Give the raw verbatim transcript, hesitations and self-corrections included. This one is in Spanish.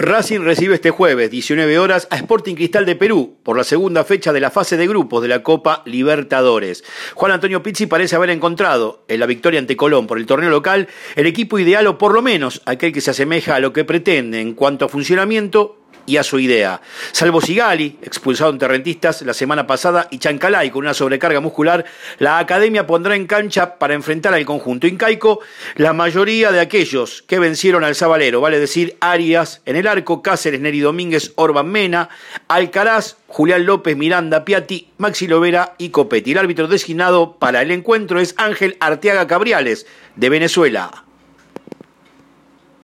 Racing recibe este jueves, diecinueve horas, a Sporting Cristal de Perú por la segunda fecha de la fase de grupos de la Copa Libertadores. Juan Antonio Pizzi parece haber encontrado en la victoria ante Colón por el torneo local el equipo ideal, o por lo menos aquel que se asemeja a lo que pretende en cuanto a funcionamiento y a su idea. Salvo Sigali, expulsado ante Rentistas la semana pasada, y Chancalay con una sobrecarga muscular, la academia pondrá en cancha para enfrentar al conjunto incaico la mayoría de aquellos que vencieron al Sabalero, vale decir Arias en el arco, Cáceres, Neri Domínguez, Orban Mena, Alcaraz, Julián López, Miranda, Piatti, Maxi Lovera y Copetti. El árbitro designado para el encuentro es Ángel Arteaga Cabriales, de Venezuela.